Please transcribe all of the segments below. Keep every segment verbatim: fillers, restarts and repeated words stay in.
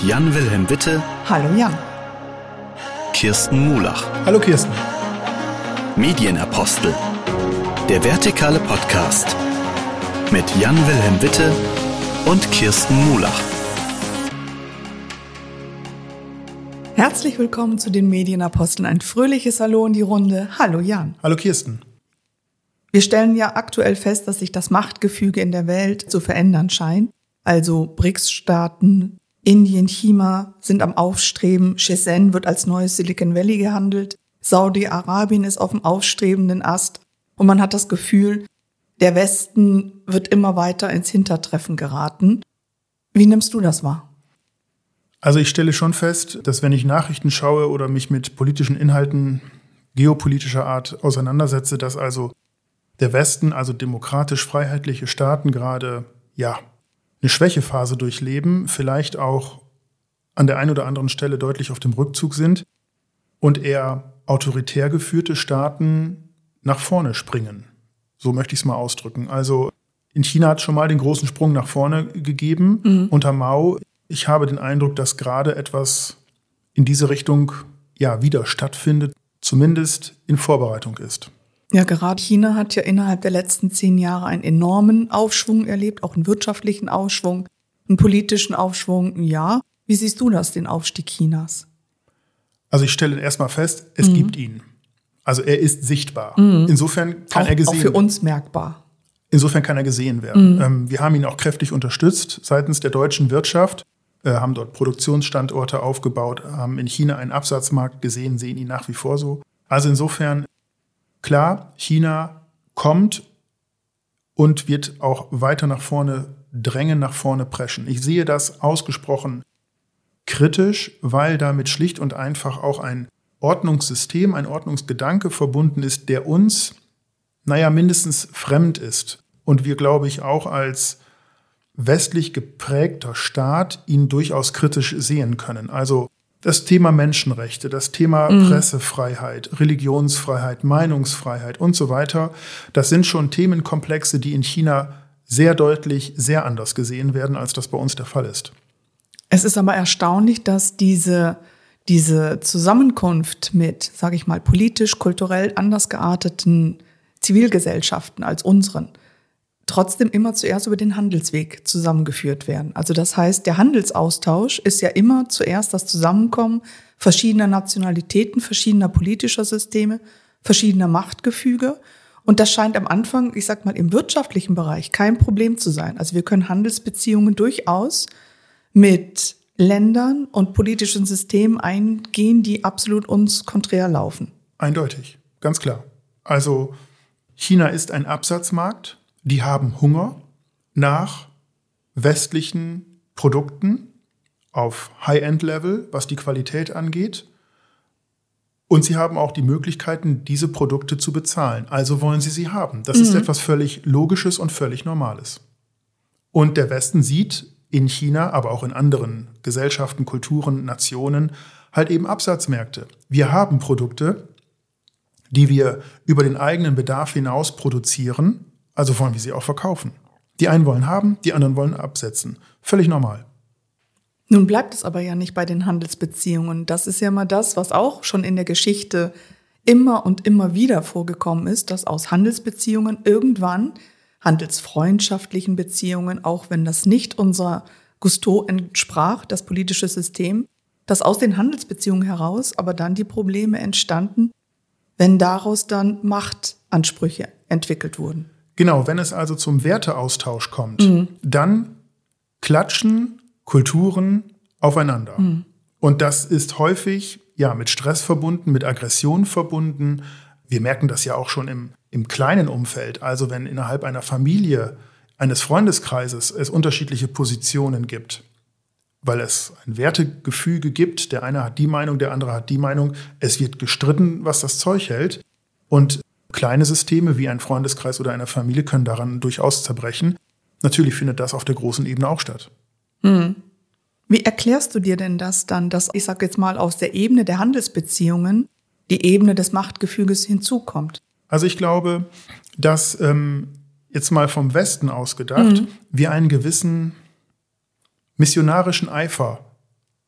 Jan Wilhelm Witte. Hallo Jan. Kirsten Mulach. Hallo Kirsten. Medienapostel. Der vertikale Podcast. Mit Jan Wilhelm Witte und Kirsten Mulach. Herzlich willkommen zu den Medienaposteln. Ein fröhliches Hallo in die Runde. Hallo Jan. Hallo Kirsten. Wir stellen ja aktuell fest, dass sich das Machtgefüge in der Welt zu verändern scheint. Also B R I C S-Staaten, Indien, China sind am Aufstreben, Shenzhen wird als neues Silicon Valley gehandelt, Saudi-Arabien ist auf dem aufstrebenden Ast und man hat das Gefühl, der Westen wird immer weiter ins Hintertreffen geraten. Wie nimmst du das wahr? Also ich stelle schon fest, dass wenn ich Nachrichten schaue oder mich mit politischen Inhalten geopolitischer Art auseinandersetze, dass also der Westen, also demokratisch-freiheitliche Staaten gerade, ja, eine Schwächephase durchleben, vielleicht auch an der einen oder anderen Stelle deutlich auf dem Rückzug sind und eher autoritär geführte Staaten nach vorne springen. So möchte ich es mal ausdrücken. Also in China hat es schon mal den großen Sprung nach vorne gegeben mhm. unter Mao. Ich habe den Eindruck, dass gerade etwas in diese Richtung ja wieder stattfindet, zumindest in Vorbereitung ist. Ja, gerade China hat ja innerhalb der letzten zehn Jahre einen enormen Aufschwung erlebt, auch einen wirtschaftlichen Aufschwung, einen politischen Aufschwung. Ja, wie siehst du das, den Aufstieg Chinas? Also ich stelle erstmal fest, es mhm. gibt ihn. Also er ist sichtbar. Mhm. Insofern kann auch, er gesehen werden. Auch für uns merkbar. Insofern kann er gesehen werden. Mhm. Ähm, wir haben ihn auch kräftig unterstützt seitens der deutschen Wirtschaft, äh, haben dort Produktionsstandorte aufgebaut, haben in China einen Absatzmarkt gesehen, sehen ihn nach wie vor so. Also insofern klar, China kommt und wird auch weiter nach vorne drängen, nach vorne preschen. Ich sehe das ausgesprochen kritisch, weil damit schlicht und einfach auch ein Ordnungssystem, ein Ordnungsgedanke verbunden ist, der uns, naja, mindestens fremd ist. Und wir, glaube ich, auch als westlich geprägter Staat ihn durchaus kritisch sehen können. Also das Thema Menschenrechte, das Thema mhm. Pressefreiheit, Religionsfreiheit, Meinungsfreiheit und so weiter, das sind schon Themenkomplexe, die in China sehr deutlich, sehr anders gesehen werden, als das bei uns der Fall ist. Es ist aber erstaunlich, dass diese, diese Zusammenkunft mit, sage ich mal, politisch, kulturell anders gearteten Zivilgesellschaften als unseren trotzdem immer zuerst über den Handelsweg zusammengeführt werden. Also das heißt, der Handelsaustausch ist ja immer zuerst das Zusammenkommen verschiedener Nationalitäten, verschiedener politischer Systeme, verschiedener Machtgefüge. Und das scheint am Anfang, ich sag mal, im wirtschaftlichen Bereich kein Problem zu sein. Also wir können Handelsbeziehungen durchaus mit Ländern und politischen Systemen eingehen, die absolut uns konträr laufen. Eindeutig, ganz klar. Also China ist ein Absatzmarkt. Die haben Hunger nach westlichen Produkten auf High-End-Level, was die Qualität angeht. Und sie haben auch die Möglichkeiten, diese Produkte zu bezahlen. Also wollen sie sie haben. Das mhm. ist etwas völlig Logisches und völlig Normales. Und der Westen sieht in China, aber auch in anderen Gesellschaften, Kulturen, Nationen, halt eben Absatzmärkte. Wir haben Produkte, die wir über den eigenen Bedarf hinaus produzieren. Also wollen wir sie auch verkaufen. Die einen wollen haben, die anderen wollen absetzen. Völlig normal. Nun bleibt es aber ja nicht bei den Handelsbeziehungen. Das ist ja mal das, was auch schon in der Geschichte immer und immer wieder vorgekommen ist, dass aus Handelsbeziehungen irgendwann, handelsfreundschaftlichen Beziehungen, auch wenn das nicht unser Gusto entsprach, das politische System, dass aus den Handelsbeziehungen heraus aber dann die Probleme entstanden, wenn daraus dann Machtansprüche entwickelt wurden. Genau, wenn es also zum Werteaustausch kommt, mhm. dann klatschen Kulturen aufeinander. Mhm. Und das ist häufig ja mit Stress verbunden, mit Aggression verbunden. Wir merken das ja auch schon im, im kleinen Umfeld. Also wenn innerhalb einer Familie, eines Freundeskreises es unterschiedliche Positionen gibt, weil es ein Wertegefüge gibt, der eine hat die Meinung, der andere hat die Meinung, es wird gestritten, was das Zeug hält. Und kleine Systeme wie ein Freundeskreis oder eine Familie können daran durchaus zerbrechen. Natürlich findet das auf der großen Ebene auch statt. Hm. Wie erklärst du dir denn das dann, dass, ich sage jetzt mal, aus der Ebene der Handelsbeziehungen die Ebene des Machtgefüges hinzukommt? Also ich glaube, dass ähm, jetzt mal vom Westen aus gedacht, mhm. wir einen gewissen missionarischen Eifer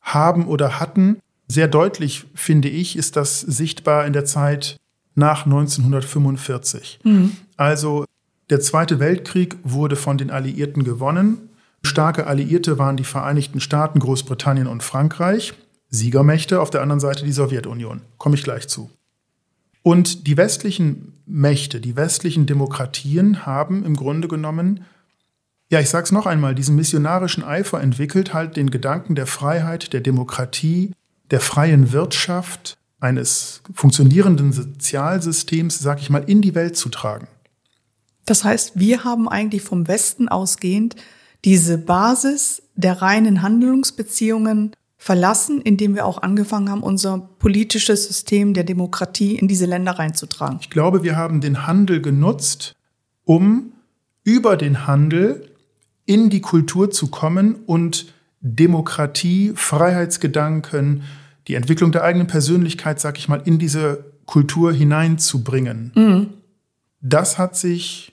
haben oder hatten. Sehr deutlich, finde ich, ist das sichtbar in der Zeit nach neunzehnhundertfünfundvierzig. Mhm. Also der Zweite Weltkrieg wurde von den Alliierten gewonnen. Starke Alliierte waren die Vereinigten Staaten, Großbritannien und Frankreich. Siegermächte, auf der anderen Seite die Sowjetunion. Komme ich gleich zu. Und die westlichen Mächte, die westlichen Demokratien haben im Grunde genommen, ja, ich sage es noch einmal, diesen missionarischen Eifer entwickelt, halt den Gedanken der Freiheit, der Demokratie, der freien Wirtschaft, eines funktionierenden Sozialsystems, sage ich mal, in die Welt zu tragen. Das heißt, wir haben eigentlich vom Westen ausgehend diese Basis der reinen Handlungsbeziehungen verlassen, indem wir auch angefangen haben, unser politisches System der Demokratie in diese Länder reinzutragen. Ich glaube, wir haben den Handel genutzt, um über den Handel in die Kultur zu kommen und Demokratie, Freiheitsgedanken, die Entwicklung der eigenen Persönlichkeit, sag ich mal, in diese Kultur hineinzubringen. Mhm. Das hat sich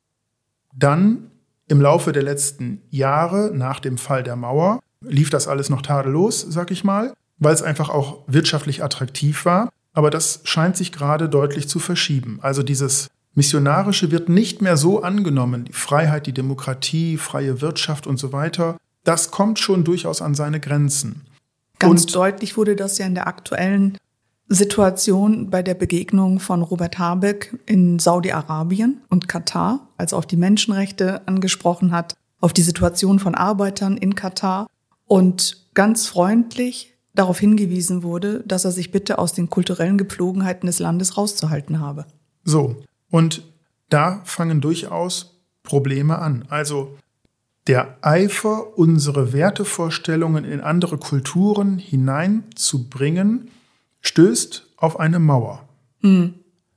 dann im Laufe der letzten Jahre, nach dem Fall der Mauer, lief das alles noch tadellos, sag ich mal, weil es einfach auch wirtschaftlich attraktiv war. Aber das scheint sich gerade deutlich zu verschieben. Also dieses Missionarische wird nicht mehr so angenommen. Die Freiheit, die Demokratie, freie Wirtschaft und so weiter, das kommt schon durchaus an seine Grenzen. Ganz und deutlich wurde das ja in der aktuellen Situation bei der Begegnung von Robert Habeck in Saudi-Arabien und Katar, als er auf die Menschenrechte angesprochen hat, auf die Situation von Arbeitern in Katar und ganz freundlich darauf hingewiesen wurde, dass er sich bitte aus den kulturellen Gepflogenheiten des Landes rauszuhalten habe. So, und da fangen durchaus Probleme an. Also der Eifer, unsere Wertevorstellungen in andere Kulturen hineinzubringen, stößt auf eine Mauer. Mhm.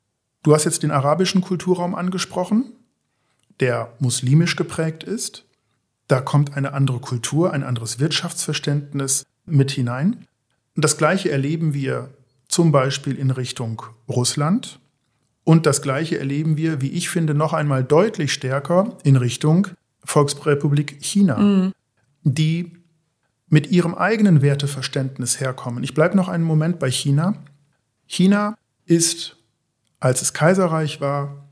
Du hast jetzt den arabischen Kulturraum angesprochen, der muslimisch geprägt ist. Da kommt eine andere Kultur, ein anderes Wirtschaftsverständnis mit hinein. Und das Gleiche erleben wir zum Beispiel in Richtung Russland. Und das Gleiche erleben wir, wie ich finde, noch einmal deutlich stärker in Richtung Volksrepublik China, mhm. die mit ihrem eigenen Werteverständnis herkommen. Ich bleibe noch einen Moment bei China. China ist, als es Kaiserreich war,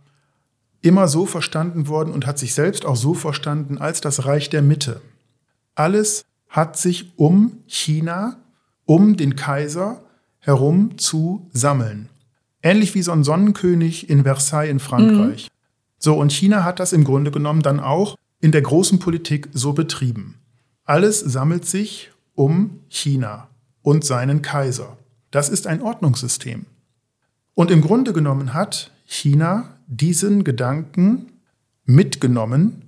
immer so verstanden worden und hat sich selbst auch so verstanden als das Reich der Mitte. Alles hat sich um China, um den Kaiser herum zu sammeln. Ähnlich wie so ein Sonnenkönig in Versailles in Frankreich. Mhm. So, und China hat das im Grunde genommen dann auch in der großen Politik so betrieben. Alles sammelt sich um China und seinen Kaiser. Das ist ein Ordnungssystem. Und im Grunde genommen hat China diesen Gedanken mitgenommen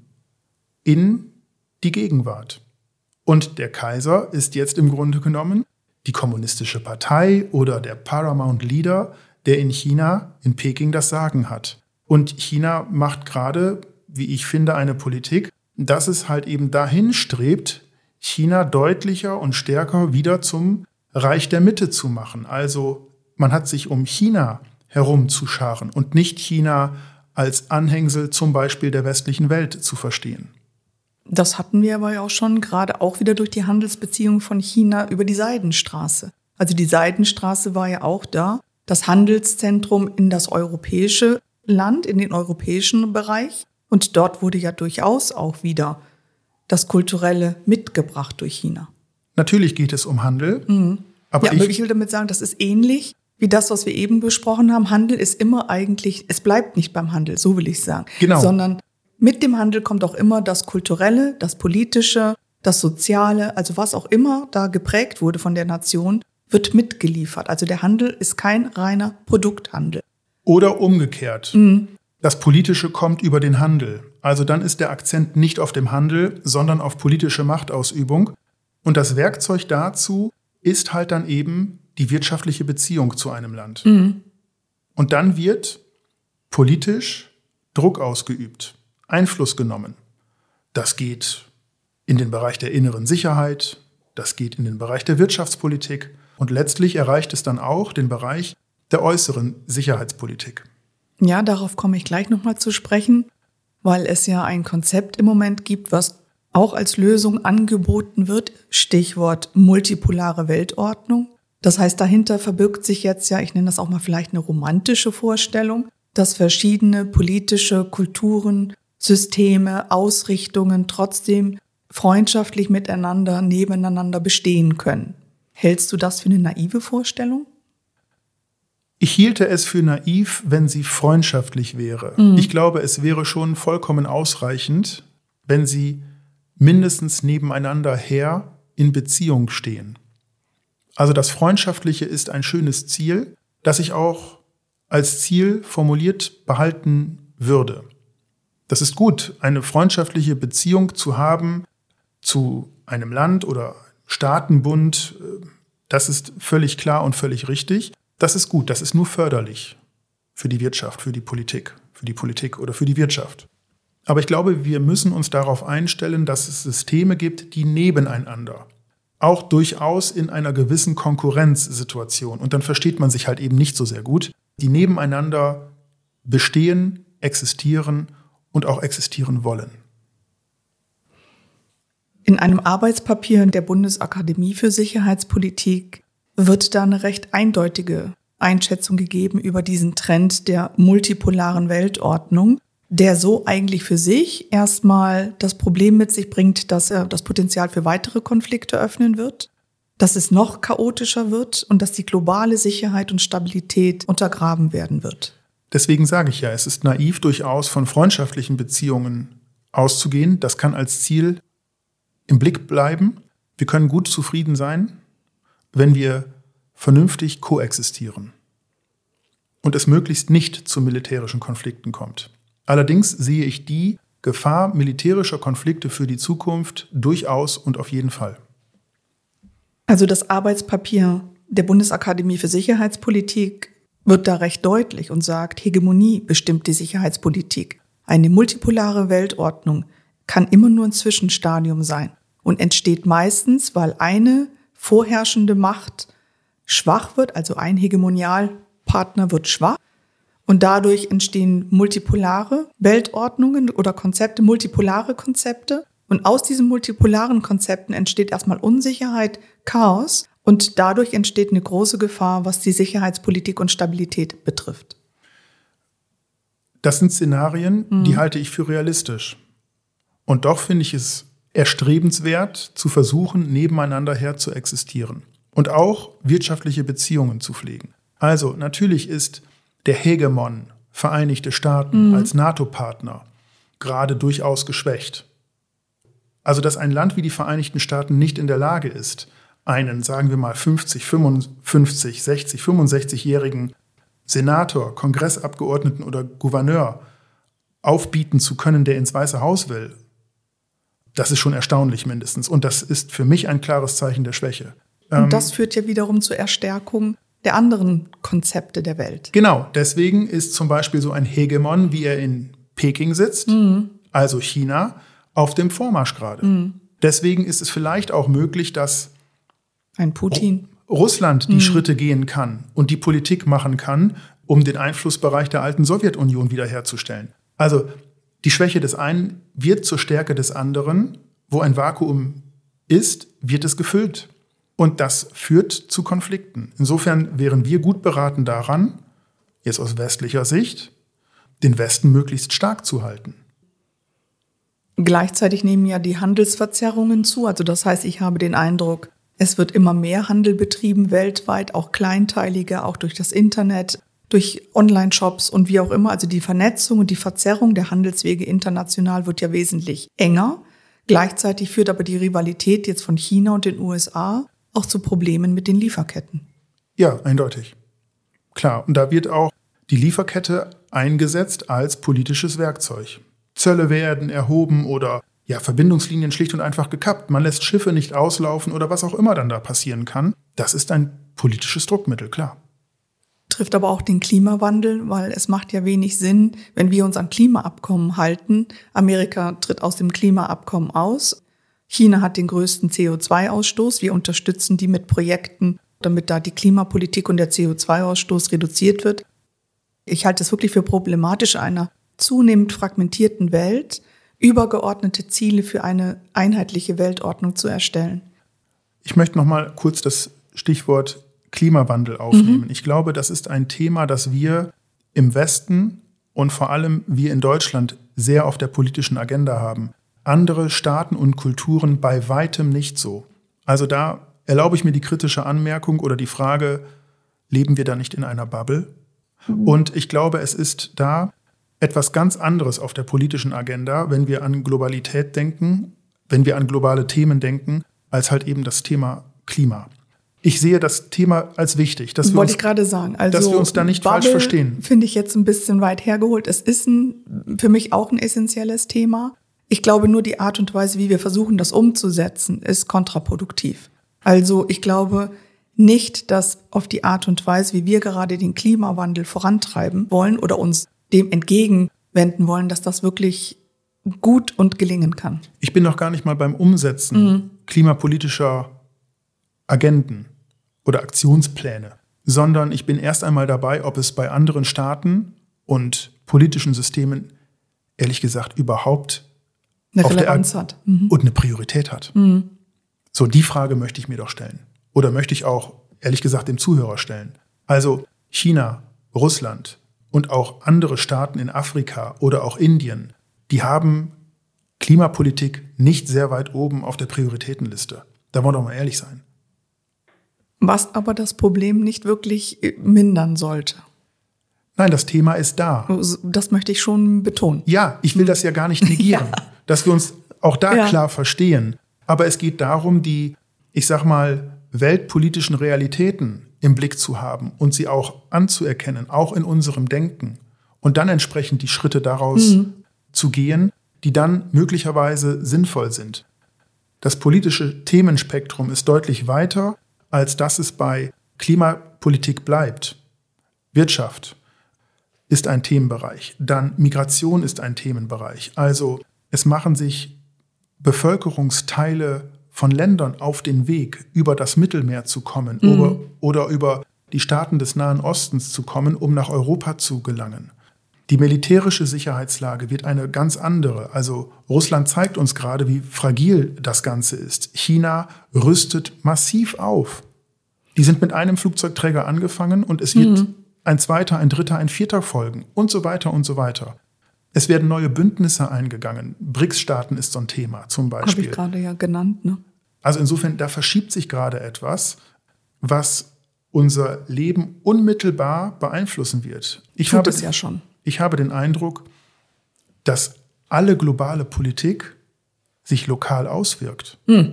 in die Gegenwart. Und der Kaiser ist jetzt im Grunde genommen die kommunistische Partei oder der Paramount Leader, der in China, in Peking das Sagen hat. Und China macht gerade, wie ich finde, eine Politik, dass es halt eben dahin strebt, China deutlicher und stärker wieder zum Reich der Mitte zu machen. Also man hat sich um China herumzuscharen und nicht China als Anhängsel zum Beispiel der westlichen Welt zu verstehen. Das hatten wir aber ja auch schon, gerade auch wieder durch die Handelsbeziehungen von China über die Seidenstraße. Also die Seidenstraße war ja auch da, das Handelszentrum in das europäische Land, in den europäischen Bereich. Und dort wurde ja durchaus auch wieder das Kulturelle mitgebracht durch China. Natürlich geht es um Handel. Mhm. Aber, ja, ich, aber ich will damit sagen, das ist ähnlich wie das, was wir eben besprochen haben. Handel ist immer eigentlich, es bleibt nicht beim Handel, so will ich sagen. Genau. Sondern mit dem Handel kommt auch immer das Kulturelle, das Politische, das Soziale, also was auch immer da geprägt wurde von der Nation, wird mitgeliefert. Also der Handel ist kein reiner Produkthandel. Oder umgekehrt. Mhm. Das Politische kommt über den Handel. Also dann ist der Akzent nicht auf dem Handel, sondern auf politische Machtausübung. Und das Werkzeug dazu ist halt dann eben die wirtschaftliche Beziehung zu einem Land. Mhm. Und dann wird politisch Druck ausgeübt, Einfluss genommen. Das geht in den Bereich der inneren Sicherheit, das geht in den Bereich der Wirtschaftspolitik und letztlich erreicht es dann auch den Bereich der äußeren Sicherheitspolitik. Ja, darauf komme ich gleich nochmal zu sprechen, weil es ja ein Konzept im Moment gibt, was auch als Lösung angeboten wird, Stichwort multipolare Weltordnung. Das heißt, dahinter verbirgt sich jetzt ja, ich nenne das auch mal vielleicht eine romantische Vorstellung, dass verschiedene politische Kulturen, Systeme, Ausrichtungen trotzdem freundschaftlich miteinander, nebeneinander bestehen können. Hältst du das für eine naive Vorstellung? Ich hielte es für naiv, wenn sie freundschaftlich wäre. Mhm. Ich glaube, es wäre schon vollkommen ausreichend, wenn sie mindestens nebeneinander her in Beziehung stehen. Also das Freundschaftliche ist ein schönes Ziel, das ich auch als Ziel formuliert behalten würde. Das ist gut, eine freundschaftliche Beziehung zu haben zu einem Land oder Staatenbund. Das ist völlig klar und völlig richtig. Das ist gut, das ist nur förderlich für die Wirtschaft, für die Politik, für die Politik oder für die Wirtschaft. Aber ich glaube, wir müssen uns darauf einstellen, dass es Systeme gibt, die nebeneinander, auch durchaus in einer gewissen Konkurrenzsituation, und dann versteht man sich halt eben nicht so sehr gut, die nebeneinander bestehen, existieren und auch existieren wollen. In einem Arbeitspapier der Bundesakademie für Sicherheitspolitik wird da eine recht eindeutige Einschätzung gegeben über diesen Trend der multipolaren Weltordnung, der so eigentlich für sich erstmal das Problem mit sich bringt, dass er das Potenzial für weitere Konflikte öffnen wird, dass es noch chaotischer wird und dass die globale Sicherheit und Stabilität untergraben werden wird. Deswegen sage ich ja, es ist naiv, durchaus von freundschaftlichen Beziehungen auszugehen. Das kann als Ziel im Blick bleiben. Wir können gut zufrieden sein, wenn wir vernünftig koexistieren und es möglichst nicht zu militärischen Konflikten kommt. Allerdings sehe ich die Gefahr militärischer Konflikte für die Zukunft durchaus und auf jeden Fall. Also das Arbeitspapier der Bundesakademie für Sicherheitspolitik wird da recht deutlich und sagt, Hegemonie bestimmt die Sicherheitspolitik. Eine multipolare Weltordnung kann immer nur ein Zwischenstadium sein und entsteht meistens, weil eine vorherrschende Macht schwach wird, also ein Hegemonialpartner wird schwach. Und dadurch entstehen multipolare Weltordnungen oder Konzepte, multipolare Konzepte. Und aus diesen multipolaren Konzepten entsteht erstmal Unsicherheit, Chaos. Und dadurch entsteht eine große Gefahr, was die Sicherheitspolitik und Stabilität betrifft. Das sind Szenarien, mhm. die halte ich für realistisch. Und doch finde ich es erstrebenswert, zu versuchen, nebeneinander her zu existieren. Und auch wirtschaftliche Beziehungen zu pflegen. Also natürlich ist der Hegemon, Vereinigte Staaten mhm. als NATO-Partner, gerade durchaus geschwächt. Also dass ein Land wie die Vereinigten Staaten nicht in der Lage ist, einen, sagen wir mal, fünfzig, fünfundfünfzig, sechzig, fünfundsechzigjährigen Senator, Kongressabgeordneten oder Gouverneur aufbieten zu können, der ins Weiße Haus will, das ist schon erstaunlich mindestens. Und das ist für mich ein klares Zeichen der Schwäche. Und das führt ja wiederum zur Erstärkung der anderen Konzepte der Welt. Genau, deswegen ist zum Beispiel so ein Hegemon, wie er in Peking sitzt, mhm. also China, auf dem Vormarsch gerade. Mhm. Deswegen ist es vielleicht auch möglich, dass ein Putin. Russland die mhm. Schritte gehen kann und die Politik machen kann, um den Einflussbereich der alten Sowjetunion wiederherzustellen. Also die Schwäche des einen wird zur Stärke des anderen. Wo ein Vakuum ist, wird es gefüllt. Und das führt zu Konflikten. Insofern wären wir gut beraten daran, jetzt aus westlicher Sicht, den Westen möglichst stark zu halten. Gleichzeitig nehmen ja die Handelsverzerrungen zu. Also das heißt, ich habe den Eindruck, es wird immer mehr Handel betrieben weltweit, auch kleinteiliger, auch durch das Internet, durch Online-Shops und wie auch immer. Also die Vernetzung und die Verzerrung der Handelswege international wird ja wesentlich enger. Gleichzeitig führt aber die Rivalität jetzt von China und den U S A auch zu Problemen mit den Lieferketten. Ja, eindeutig. Klar, und da wird auch die Lieferkette eingesetzt als politisches Werkzeug. Zölle werden erhoben oder ja, Verbindungslinien schlicht und einfach gekappt. Man lässt Schiffe nicht auslaufen oder was auch immer dann da passieren kann. Das ist ein politisches Druckmittel, klar. Trifft aber auch den Klimawandel, weil es macht ja wenig Sinn, wenn wir uns an Klimaabkommen halten. Amerika tritt aus dem Klimaabkommen aus. China hat den größten C O zwei Ausstoß. Wir unterstützen die mit Projekten, damit da die Klimapolitik und der C O zwei Ausstoß reduziert wird. Ich halte es wirklich für problematisch, einer zunehmend fragmentierten Welt übergeordnete Ziele für eine einheitliche Weltordnung zu erstellen. Ich möchte noch mal kurz das Stichwort Klimawandel aufnehmen. Mhm. Ich glaube, das ist ein Thema, das wir im Westen und vor allem wir in Deutschland sehr auf der politischen Agenda haben. Andere Staaten und Kulturen bei weitem nicht so. Also da erlaube ich mir die kritische Anmerkung oder die Frage, leben wir da nicht in einer Bubble? Mhm. Und ich glaube, es ist da etwas ganz anderes auf der politischen Agenda, wenn wir an Globalität denken, wenn wir an globale Themen denken, als halt eben das Thema Klima. Ich sehe das Thema als wichtig, dass wir, Wollte uns, ich gerade sagen. Also dass wir uns da nicht Bubble falsch verstehen. Finde ich jetzt ein bisschen weit hergeholt. Es ist ein, für mich auch ein essentielles Thema. Ich glaube, nur die Art und Weise, wie wir versuchen, das umzusetzen, ist kontraproduktiv. Also ich glaube nicht, dass auf die Art und Weise, wie wir gerade den Klimawandel vorantreiben wollen oder uns dem entgegenwenden wollen, dass das wirklich gut und gelingen kann. Ich bin noch gar nicht mal beim Umsetzen mhm. klimapolitischer Agenden oder Aktionspläne, sondern ich bin erst einmal dabei, ob es bei anderen Staaten und politischen Systemen ehrlich gesagt überhaupt eine Relevanz hat mhm. und eine Priorität hat. Mhm. So, die Frage möchte ich mir doch stellen. Oder möchte ich auch, ehrlich gesagt, dem Zuhörer stellen. Also China, Russland und auch andere Staaten in Afrika oder auch Indien, die haben Klimapolitik nicht sehr weit oben auf der Prioritätenliste. Da wollen wir doch mal ehrlich sein. Was aber das Problem nicht wirklich mindern sollte. Nein, das Thema ist da. Das möchte ich schon betonen. Ja, ich will das ja gar nicht negieren, ja. dass wir uns auch da ja. klar verstehen. Aber es geht darum, die, ich sag mal, weltpolitischen Realitäten im Blick zu haben und sie auch anzuerkennen, auch in unserem Denken. Und dann entsprechend die Schritte daraus mhm. zu gehen, die dann möglicherweise sinnvoll sind. Das politische Themenspektrum ist deutlich weiter, als dass es bei Klimapolitik bleibt. Wirtschaft ist ein Themenbereich, dann Migration ist ein Themenbereich. Also es machen sich Bevölkerungsteile von Ländern auf den Weg, über das Mittelmeer zu kommen mhm. oder, oder über die Staaten des Nahen Ostens zu kommen, um nach Europa zu gelangen. Die militärische Sicherheitslage wird eine ganz andere. Also Russland zeigt uns gerade, wie fragil das Ganze ist. China rüstet massiv auf. Die sind mit einem Flugzeugträger angefangen und es wird mhm. ein zweiter, ein dritter, ein vierter folgen und so weiter und so weiter. Es werden neue Bündnisse eingegangen. B R I C S-Staaten ist so ein Thema zum Beispiel. Habe ich gerade ja genannt, ne? Also insofern, da verschiebt sich gerade etwas, was unser Leben unmittelbar beeinflussen wird. Ich Tut habe es ja schon. Ich habe den Eindruck, dass alle globale Politik sich lokal auswirkt. Hm.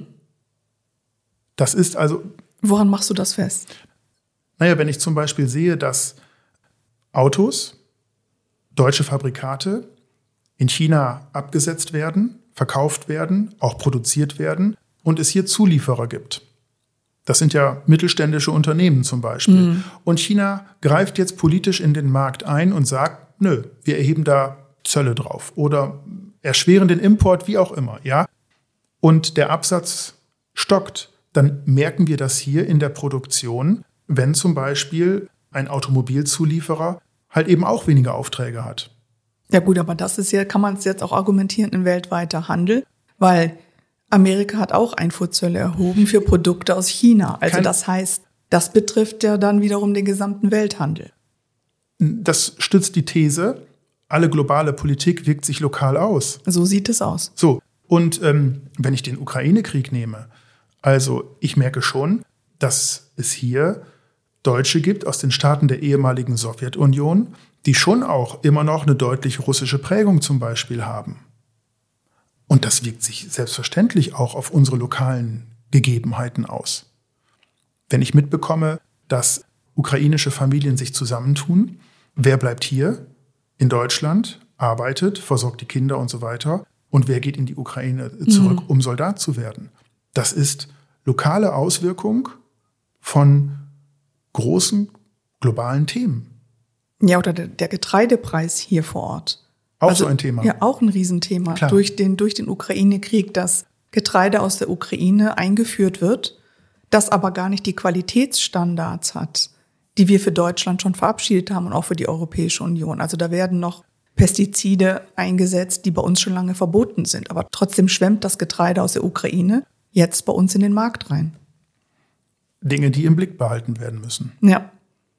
Das ist also... Woran machst du das fest? Naja, wenn ich zum Beispiel sehe, dass Autos, deutsche Fabrikate in China abgesetzt werden, verkauft werden, auch produziert werden und es hier Zulieferer gibt. Das sind ja mittelständische Unternehmen zum Beispiel. Mhm. Und China greift jetzt politisch in den Markt ein und sagt, nö, wir erheben da Zölle drauf oder erschweren den Import, wie auch immer, ja. Und der Absatz stockt. Dann merken wir das hier in der Produktion, wenn zum Beispiel ein Automobilzulieferer halt eben auch weniger Aufträge hat. Ja gut, aber das ist ja, kann man es jetzt auch argumentieren in weltweiter Handel, weil Amerika hat auch Einfuhrzölle erhoben für Produkte aus China. Also Kein, das heißt, das betrifft ja dann wiederum den gesamten Welthandel. Das stützt die These, alle globale Politik wirkt sich lokal aus. So sieht es aus. So, und ähm, wenn ich den Ukraine-Krieg nehme, also ich merke schon, dass es hier Deutsche gibt aus den Staaten der ehemaligen Sowjetunion, die schon auch immer noch eine deutlich russische Prägung zum Beispiel haben. Und das wirkt sich selbstverständlich auch auf unsere lokalen Gegebenheiten aus. Wenn ich mitbekomme, dass ukrainische Familien sich zusammentun, wer bleibt hier in Deutschland, arbeitet, versorgt die Kinder und so weiter und wer geht in die Ukraine zurück, mhm. um Soldat zu werden? Das ist lokale Auswirkung von großen globalen Themen. Ja, oder der Getreidepreis hier vor Ort. Auch also, so ein Thema. Ja, auch ein Riesenthema. Klar. Durch den, durch den Ukraine-Krieg, dass Getreide aus der Ukraine eingeführt wird, das aber gar nicht die Qualitätsstandards hat, die wir für Deutschland schon verabschiedet haben und auch für die Europäische Union. Also da werden noch Pestizide eingesetzt, die bei uns schon lange verboten sind. Aber trotzdem schwemmt das Getreide aus der Ukraine jetzt bei uns in den Markt rein. Dinge, die im Blick behalten werden müssen. Ja.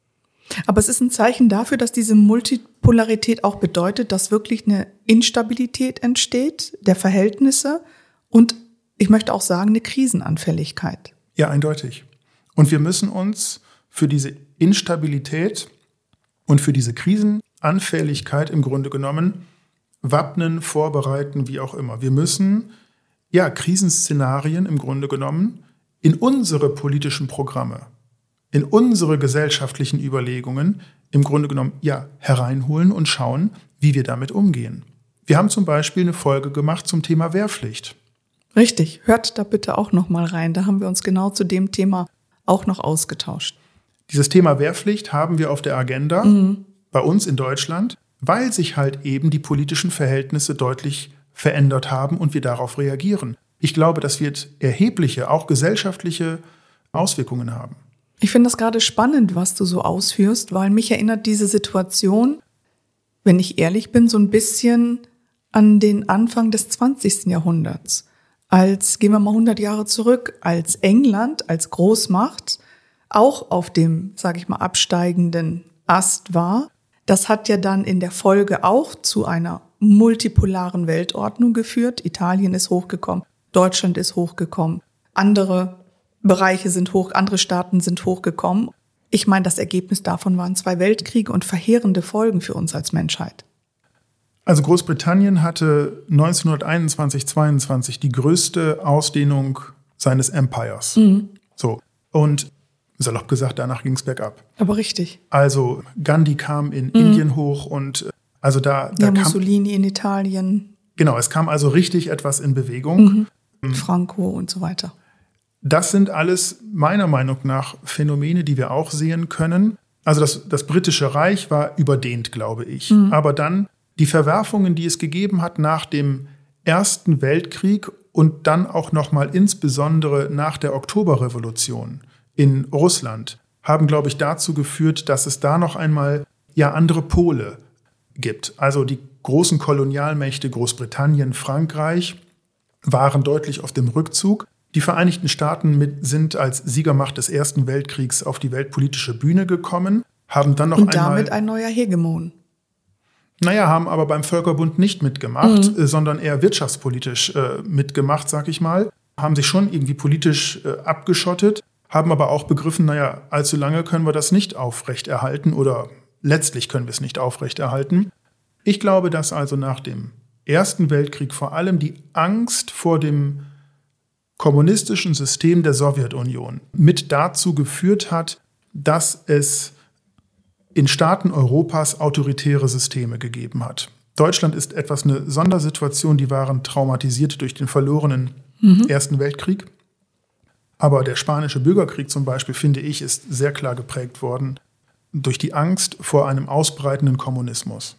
Aber es ist ein Zeichen dafür, dass diese Multipolarität auch bedeutet, dass wirklich eine Instabilität entsteht der Verhältnisse und ich möchte auch sagen, eine Krisenanfälligkeit. Ja, eindeutig. Und wir müssen uns für diese Instabilität und für diese Krisenanfälligkeit im Grunde genommen wappnen, vorbereiten, wie auch immer. Wir müssen ja Krisenszenarien im Grunde genommen in unsere politischen Programme, in unsere gesellschaftlichen Überlegungen im Grunde genommen ja hereinholen und schauen, wie wir damit umgehen. Wir haben zum Beispiel eine Folge gemacht zum Thema Wehrpflicht. Richtig, hört da bitte auch noch mal rein. Da haben wir uns genau zu dem Thema auch noch ausgetauscht. Dieses Thema Wehrpflicht haben wir auf der Agenda mhm. bei uns in Deutschland, weil sich halt eben die politischen Verhältnisse deutlich verändert haben und wir darauf reagieren. Ich glaube, das wird erhebliche, auch gesellschaftliche Auswirkungen haben. Ich finde das gerade spannend, was du so ausführst, weil mich erinnert diese Situation, wenn ich ehrlich bin, so ein bisschen an den Anfang des zwanzigsten Jahrhunderts. Als, gehen wir mal hundert Jahre zurück, als England, als Großmacht, auch auf dem, sage ich mal, absteigenden Ast war. Das hat ja dann in der Folge auch zu einer multipolaren Weltordnung geführt. Italien ist hochgekommen, Deutschland ist hochgekommen, andere Bereiche sind hoch, andere Staaten sind hochgekommen. Ich meine, das Ergebnis davon waren zwei Weltkriege und verheerende Folgen für uns als Menschheit. Also Großbritannien hatte neunzehnhunderteinundzwanzig, zweiundzwanzig die größte Ausdehnung seines Empires. Mhm. So. Und salopp gesagt, danach ging es bergab. Aber richtig. Also Gandhi kam in mhm. Indien hoch und also da, da ja, kam Mussolini in Italien. Genau, es kam also richtig etwas in Bewegung. Mhm. Franco und so weiter. Das sind alles meiner Meinung nach Phänomene, die wir auch sehen können. Also das, das Britische Reich war überdehnt, glaube ich. Mhm. Aber dann die Verwerfungen, die es gegeben hat nach dem Ersten Weltkrieg und dann auch nochmal insbesondere nach der Oktoberrevolution in Russland, haben, glaube ich, dazu geführt, dass es da noch einmal ja andere Pole gibt. Also die großen Kolonialmächte Großbritannien, Frankreich waren deutlich auf dem Rückzug. Die Vereinigten Staaten mit, sind als Siegermacht des Ersten Weltkriegs auf die weltpolitische Bühne gekommen, haben dann noch und einmal... Und damit ein neuer Hegemon. Naja, haben aber beim Völkerbund nicht mitgemacht, mhm. äh, sondern eher wirtschaftspolitisch äh, mitgemacht, sag ich mal. Haben sich schon irgendwie politisch äh, abgeschottet, haben aber auch begriffen, naja, allzu lange können wir das nicht aufrechterhalten oder letztlich können wir es nicht aufrechterhalten. Ich glaube, dass also nach dem Ersten Weltkrieg vor allem die Angst vor dem kommunistischen System der Sowjetunion mit dazu geführt hat, dass es in Staaten Europas autoritäre Systeme gegeben hat. Deutschland ist etwas eine Sondersituation, die waren traumatisiert durch den verlorenen mhm. Ersten Weltkrieg. Aber der Spanische Bürgerkrieg zum Beispiel, finde ich, ist sehr klar geprägt worden durch die Angst vor einem ausbreitenden Kommunismus.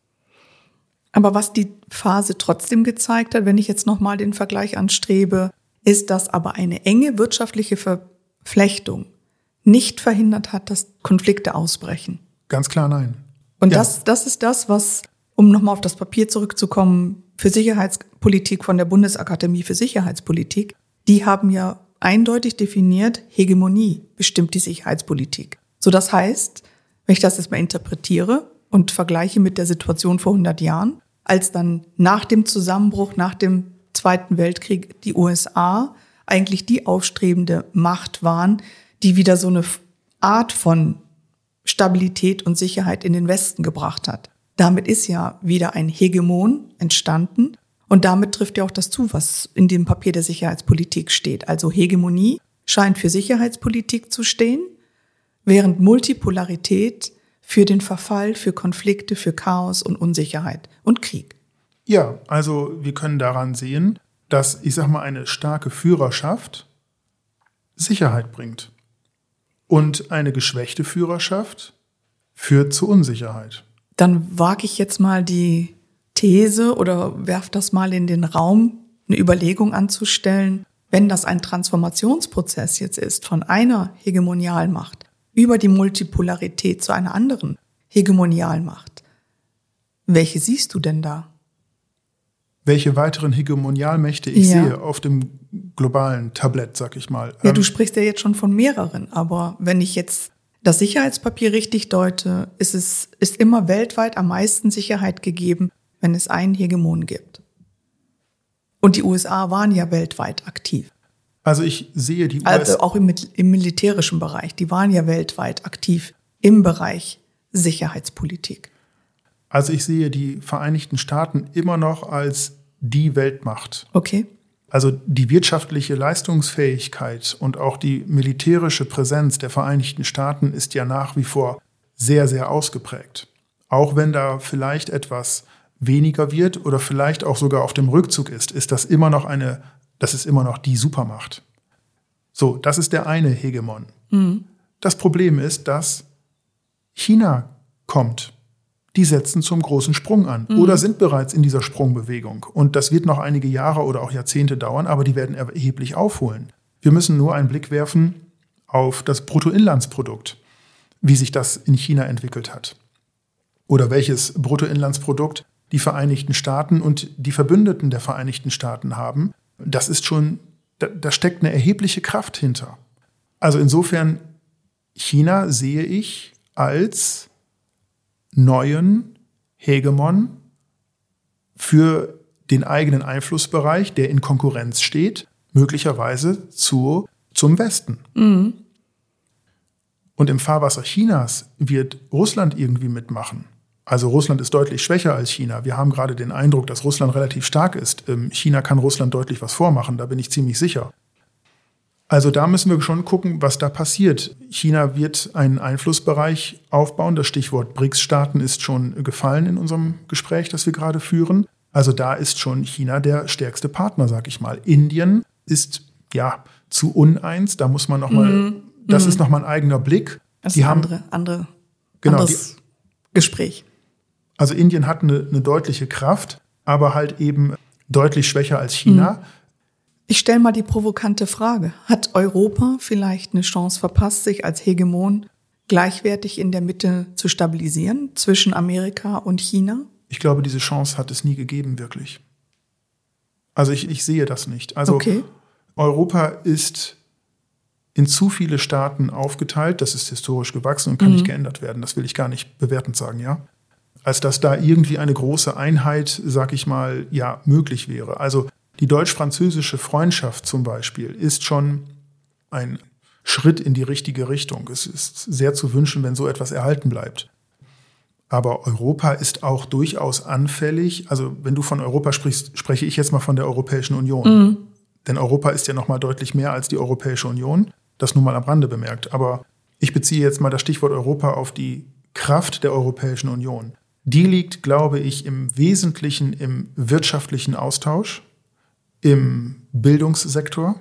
Aber was die Phase trotzdem gezeigt hat, wenn ich jetzt nochmal den Vergleich anstrebe, ist, dass aber eine enge wirtschaftliche Verflechtung nicht verhindert hat, dass Konflikte ausbrechen. Ganz klar nein. Und ja. das, das ist das, was, um nochmal auf das Papier zurückzukommen, für Sicherheitspolitik von der Bundesakademie für Sicherheitspolitik, die haben ja eindeutig definiert, Hegemonie bestimmt die Sicherheitspolitik. So, das heißt, wenn ich das jetzt mal interpretiere und vergleiche mit der Situation vor hundert Jahren, als dann nach dem Zusammenbruch, nach dem Zweiten Weltkrieg die U S A eigentlich die aufstrebende Macht waren, die wieder so eine Art von Stabilität und Sicherheit in den Westen gebracht hat. Damit ist ja wieder ein Hegemon entstanden und damit trifft ja auch das zu, was in dem Papier der Sicherheitspolitik steht. Also Hegemonie scheint für Sicherheitspolitik zu stehen, während Multipolarität für den Verfall, für Konflikte, für Chaos und Unsicherheit und Krieg. Ja, also wir können daran sehen, dass, ich sag mal, eine starke Führerschaft Sicherheit bringt. Und eine geschwächte Führerschaft führt zu Unsicherheit. Dann wage ich jetzt mal die These oder werfe das mal in den Raum, eine Überlegung anzustellen, wenn das ein Transformationsprozess jetzt ist von einer Hegemonialmacht über die Multipolarität zu einer anderen Hegemonialmacht. Welche siehst du denn da? Welche weiteren Hegemonialmächte ich Ja. sehe auf dem globalen Tablett, sag ich mal. Ja, Ähm, du sprichst ja jetzt schon von mehreren, aber wenn ich jetzt das Sicherheitspapier richtig deute, ist es ist immer weltweit am meisten Sicherheit gegeben, wenn es einen Hegemon gibt. Und die U S A waren ja weltweit aktiv. Also ich sehe die U S A. Also auch im, im militärischen Bereich. Die waren ja weltweit aktiv im Bereich Sicherheitspolitik. Also ich sehe die Vereinigten Staaten immer noch als die Weltmacht. Okay. Also die wirtschaftliche Leistungsfähigkeit und auch die militärische Präsenz der Vereinigten Staaten ist ja nach wie vor sehr, sehr ausgeprägt. Auch wenn da vielleicht etwas weniger wird oder vielleicht auch sogar auf dem Rückzug ist, ist das immer noch eine, das ist immer noch die Supermacht. So, das ist der eine Hegemon. Mhm. Das Problem ist, dass China kommt. Die setzen zum großen Sprung an Mhm. oder sind bereits in dieser Sprungbewegung. Und das wird noch einige Jahre oder auch Jahrzehnte dauern, aber die werden erheblich aufholen. Wir müssen nur einen Blick werfen auf das Bruttoinlandsprodukt, wie sich das in China entwickelt hat. Oder welches Bruttoinlandsprodukt die Vereinigten Staaten und die Verbündeten der Vereinigten Staaten haben. Das ist schon, da, da steckt eine erhebliche Kraft hinter. Also insofern, China sehe ich als neuen Hegemon für den eigenen Einflussbereich, der in Konkurrenz steht, möglicherweise zu, zum Westen. Mhm. Und im Fahrwasser Chinas wird Russland irgendwie mitmachen. Also Russland ist deutlich schwächer als China. Wir haben gerade den Eindruck, dass Russland relativ stark ist. China kann Russland deutlich was vormachen, da bin ich ziemlich sicher. Also da müssen wir schon gucken, was da passiert. China wird einen Einflussbereich aufbauen. Das Stichwort B R I C S-Staaten ist schon gefallen in unserem Gespräch, das wir gerade führen. Also da ist schon China der stärkste Partner, sag ich mal. Indien ist ja zu uneins. Da muss man noch mal, Mhm. das Mhm. ist noch mal ein eigener Blick. Das Die ist ein haben, andere, andere, genau, anderes Gespräch. Also Indien hat eine, eine deutliche Kraft, aber halt eben deutlich schwächer als China. Mhm. Ich stelle mal die provokante Frage. Hat Europa vielleicht eine Chance verpasst, sich als Hegemon gleichwertig in der Mitte zu stabilisieren zwischen Amerika und China? Ich glaube, diese Chance hat es nie gegeben, wirklich. Also ich, ich sehe das nicht. Also Okay. Europa ist in zu viele Staaten aufgeteilt. Das ist historisch gewachsen und kann Mhm. nicht geändert werden. Das will ich gar nicht bewertend sagen, ja. Als dass da irgendwie eine große Einheit, sag ich mal, ja, möglich wäre. Also die deutsch-französische Freundschaft zum Beispiel ist schon ein Schritt in die richtige Richtung. Es ist sehr zu wünschen, wenn so etwas erhalten bleibt. Aber Europa ist auch durchaus anfällig. Also wenn du von Europa sprichst, spreche ich jetzt mal von der Europäischen Union. Mhm. Denn Europa ist ja noch mal deutlich mehr als die Europäische Union. Das nur mal am Rande bemerkt. Aber ich beziehe jetzt mal das Stichwort Europa auf die Kraft der Europäischen Union. Die liegt, glaube ich, im Wesentlichen im wirtschaftlichen Austausch, im Bildungssektor.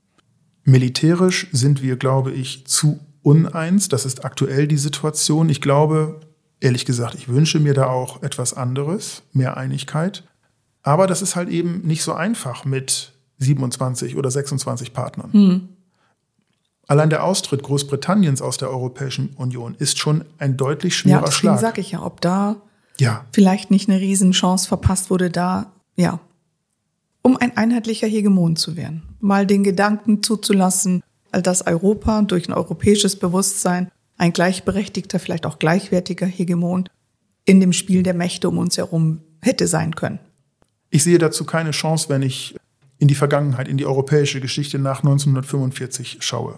Militärisch sind wir, glaube ich, zu uneins. Das ist aktuell die Situation. Ich glaube, ehrlich gesagt, ich wünsche mir da auch etwas anderes, mehr Einigkeit. Aber das ist halt eben nicht so einfach mit siebenundzwanzig oder sechsundzwanzig Partnern. Mhm. Allein der Austritt Großbritanniens aus der Europäischen Union ist schon ein deutlich schwerer Ja, deswegen Schlag. sage ich ja, ob da Ja, vielleicht nicht eine Riesenchance verpasst wurde, da, ja, um ein einheitlicher Hegemon zu werden. Mal den Gedanken zuzulassen, dass Europa durch ein europäisches Bewusstsein ein gleichberechtigter, vielleicht auch gleichwertiger Hegemon in dem Spiel der Mächte um uns herum hätte sein können. ich sehe dazu keine Chance, wenn ich in die Vergangenheit, in die europäische Geschichte nach neunzehnhundertfünfundvierzig schaue.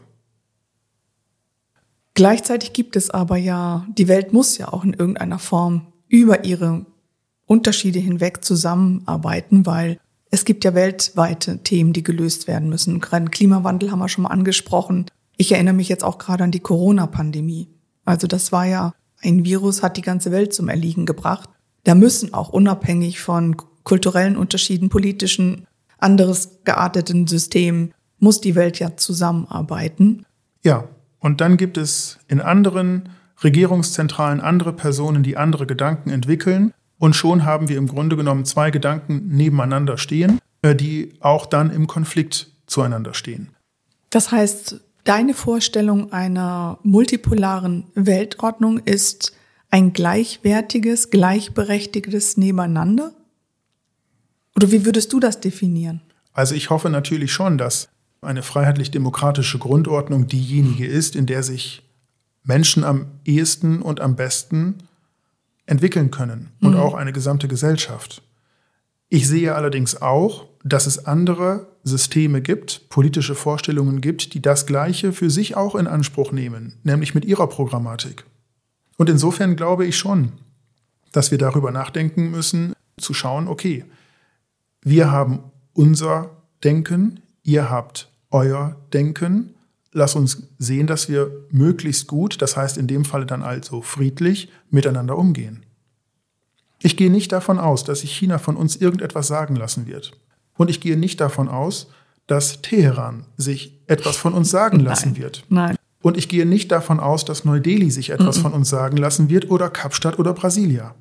Gleichzeitig gibt es aber ja, die Welt muss ja auch in irgendeiner Form über ihre Unterschiede hinweg zusammenarbeiten, weil es gibt ja weltweite Themen, die gelöst werden müssen. Gerade den Klimawandel haben wir schon mal angesprochen. Ich erinnere mich jetzt auch gerade an die Corona-Pandemie. Also das war ja, ein Virus hat die ganze Welt zum Erliegen gebracht. Da müssen auch unabhängig von kulturellen Unterschieden, politischen, anderes gearteten Systemen, muss die Welt ja zusammenarbeiten. Ja, und dann gibt es in anderen Regierungszentralen andere Personen, die andere Gedanken entwickeln. Und schon haben wir im Grunde genommen zwei Gedanken nebeneinander stehen, die auch dann im Konflikt zueinander stehen. Das heißt, deine Vorstellung einer multipolaren Weltordnung ist ein gleichwertiges, gleichberechtigtes Nebeneinander? Oder wie würdest du das definieren? Also ich hoffe natürlich schon, dass eine freiheitlich-demokratische Grundordnung diejenige ist, in der sich Menschen am ehesten und am besten entwickeln können und mhm. auch eine gesamte Gesellschaft. Ich sehe allerdings auch, dass es andere Systeme gibt, politische Vorstellungen gibt, die das Gleiche für sich auch in Anspruch nehmen, nämlich mit ihrer Programmatik. Und insofern glaube ich schon, dass wir darüber nachdenken müssen, zu schauen, okay, wir haben unser Denken, ihr habt euer Denken. Lass uns sehen, dass wir möglichst gut, das heißt in dem Fall dann also friedlich, miteinander umgehen. Ich gehe nicht davon aus, dass sich China von uns irgendetwas sagen lassen wird. Und ich gehe nicht davon aus, dass Teheran sich etwas von uns sagen lassen Nein. wird. Nein. Und ich gehe nicht davon aus, dass Neu-Delhi sich etwas Mhm. von uns sagen lassen wird oder Kapstadt oder Brasilia.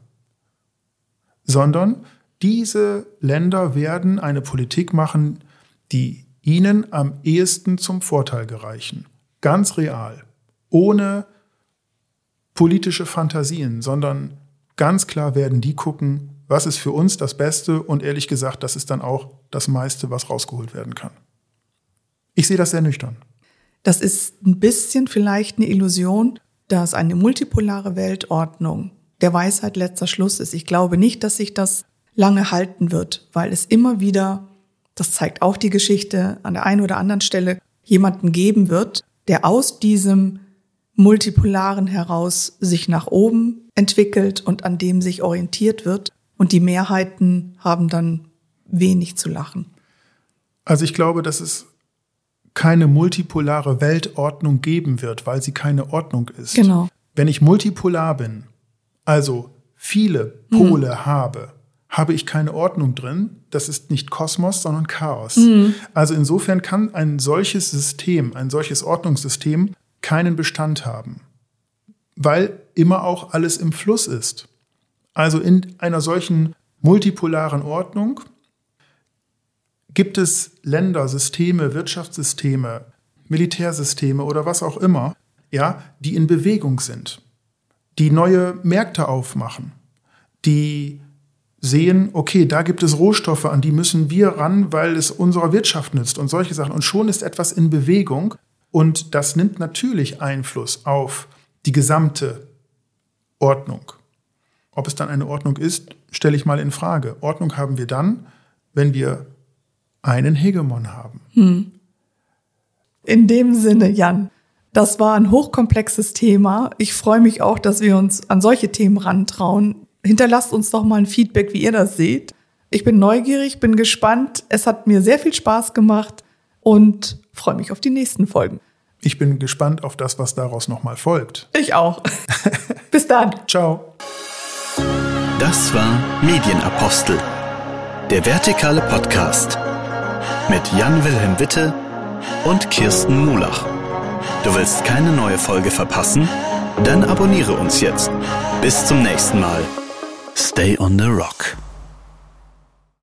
Sondern diese Länder werden eine Politik machen, die ihnen am ehesten zum Vorteil gereichen. Ganz real. Ohne politische Fantasien, sondern ganz klar werden die gucken, was ist für uns das Beste und ehrlich gesagt, das ist dann auch das meiste, was rausgeholt werden kann. Ich sehe das sehr nüchtern. Das ist ein bisschen vielleicht eine Illusion, dass eine multipolare Weltordnung der Weisheit letzter Schluss ist. Ich glaube nicht, dass sich das lange halten wird, weil es immer wieder, das zeigt auch die Geschichte, an der einen oder anderen Stelle jemanden geben wird, der aus diesem Multipolaren heraus sich nach oben entwickelt und an dem sich orientiert wird. Und die Mehrheiten haben dann wenig zu lachen. Also ich glaube, dass es keine multipolare Weltordnung geben wird, weil sie keine Ordnung ist. Genau. Wenn ich multipolar bin, also viele Pole mhm. habe, habe ich keine Ordnung drin. Das ist nicht Kosmos, sondern Chaos. Mhm. Also insofern kann ein solches System, ein solches Ordnungssystem keinen Bestand haben, weil immer auch alles im Fluss ist. Also in einer solchen multipolaren Ordnung gibt es Länder, Systeme, Wirtschaftssysteme, Militärsysteme oder was auch immer, ja, die in Bewegung sind, die neue Märkte aufmachen, die sehen, okay, da gibt es Rohstoffe, an die müssen wir ran, weil es unserer Wirtschaft nützt und solche Sachen. Und schon ist etwas in Bewegung und das nimmt natürlich Einfluss auf die gesamte Ordnung. Ob es dann eine Ordnung ist, stelle ich mal in Frage. Ordnung haben wir dann, wenn wir einen Hegemon haben. Hm. In dem Sinne, Jan, das war ein hochkomplexes Thema. Ich freue mich auch, dass wir uns an solche Themen rantrauen. Hinterlasst uns doch mal ein Feedback, wie ihr das seht. Ich bin neugierig, bin gespannt. Es hat mir sehr viel Spaß gemacht und freue mich auf die nächsten Folgen. Ich bin gespannt auf das, was daraus nochmal folgt. Ich auch. Bis dann. Ciao. Das war Medienapostel, der vertikale Podcast mit Jan-Wilhelm Witte und Kirsten Mulach. Du willst keine neue Folge verpassen? Dann abonniere uns jetzt. Bis zum nächsten Mal. Stay on the Rock.